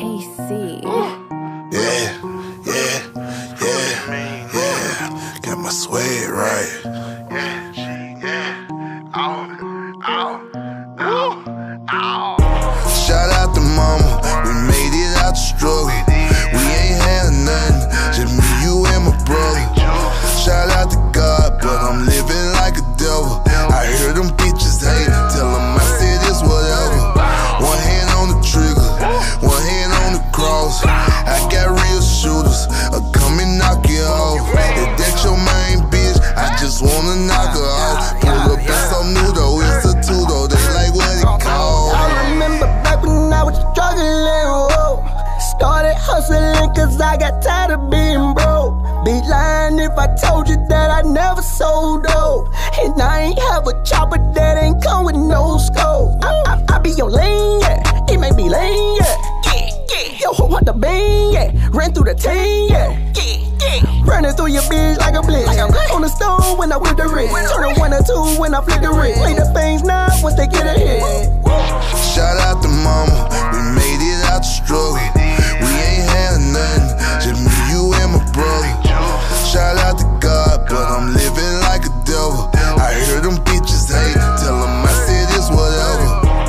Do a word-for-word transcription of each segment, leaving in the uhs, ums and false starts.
K C. Yeah, yeah, yeah, yeah. Got my swag right. Yeah, yeah. Ow, ow, ow, ow. Shout out to mama, we made it out the struggle. We ain't had nothing, just me, you, and my brother. Shout out to God, but I'm living like a devil. I hear them bitches hate, tell them I said it's whatever. One hand on the trigger, one hand on the cross. I got real shooters, I'll come and knock you off. If that's your main bitch, I just wanna knock her off. Pull up and some new though, it's a two though, they like what it called. I remember back when I was struggling, whoa. Started hustling cause I got tired of being broke. Be lying if I told you that I never sold dope. And I ain't have a chopper that ain't come with no scope. I, I, I be your lane, yeah. It may be lame, yeah. Yeah, yeah. Yo, who want the bean, yeah. Ran through the team, yeah. Yeah, yeah. Running through your bitch like a blitz. Like a blitz. On the stone when I whip the wrist. Turn a one or two when I flip the wrist. Play the things now once they get a hit. Shout out to mama, we made it out the struggle. We ain't had nothing, just me, you, and my brother. Shout out to God, but I'm living like a devil. I hear them bitches hate, tell them I said it's whatever.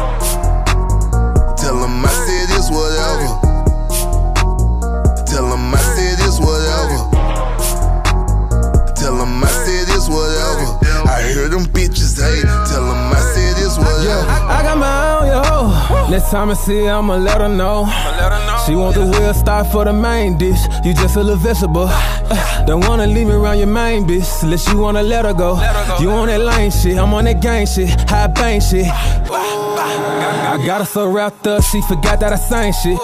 Tell them I said it's whatever. Tell them I said it's whatever. Tell them I said it's whatever. I hear them bitches hate, tell them I said it's whatever. Yeah, I got my own, yo. Next time I see her, I'ma let her know. She want the wheel start for the main dish. You just a little vegetable. Uh, don't wanna leave me around your main bitch unless you wanna let her go. You on that lame shit, I'm on that gang shit, high bang shit. I got her so wrapped up, she forgot that I sang shit.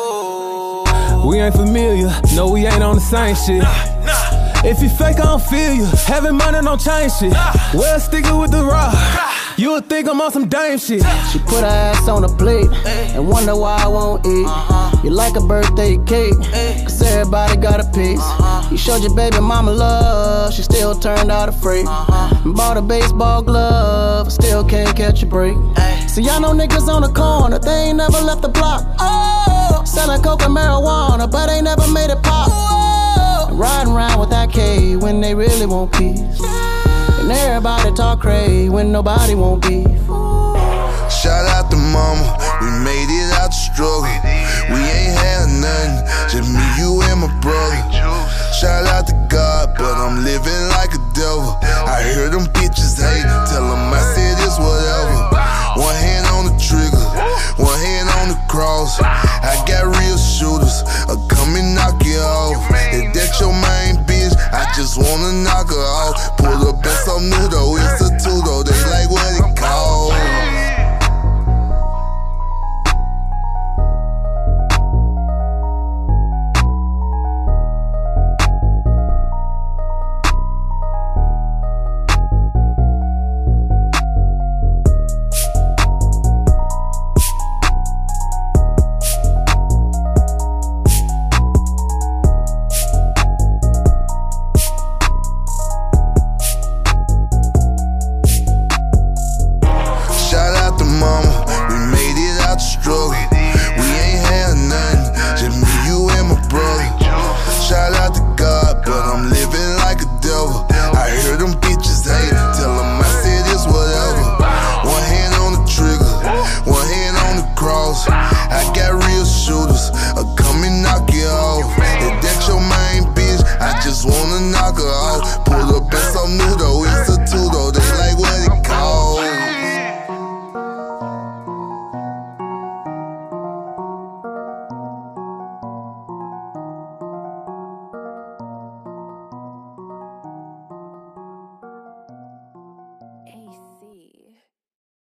We ain't familiar, no, we ain't on the same shit. If you fake, I don't feel you. Having money don't change shit. Well, sticking with the rock. You would think I'm on some dame shit. She put her ass on a plate and wonder why I won't eat. You like a birthday cake, cause everybody got a piece. You showed your baby mama love, she still turned out a freak. Bought a baseball glove, still can't catch a break. See, y'all know niggas on the corner, they ain't never left the block. Oh, selling coke and marijuana, but they never made it pop. Riding around with that K when they really want peace. And everybody talk crazy when nobody want beef. Shout out to mama, we made it out the struggle. We ain't had nothing, just me, you, and my brother. Shout out to God, but I'm living like a devil. I hear them bitches hate, tell them I said it's whatever. One hand on the trigger, one hand on the cross. I got real shooters, I'll come and knock you off. If that's your main bitch, I just wanna knock her off. Pull up in some new though, it's a two though, they like what it called. Mama, we made it out the struggle.